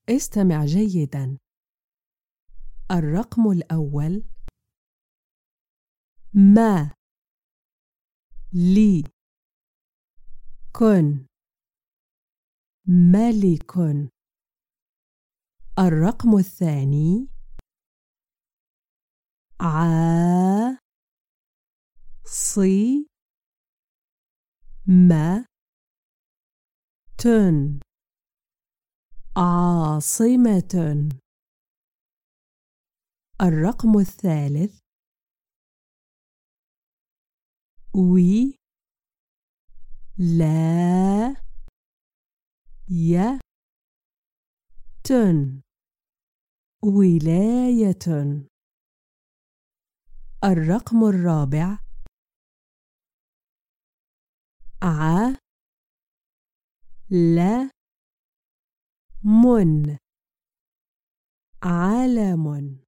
استمع جيداً. الرقم الأول: ما لي كن ملك. الرقم الثاني: عاصمة عاصمة. الرقم الثالث: ولاية ولاية. الرقم الرابع: علم علم.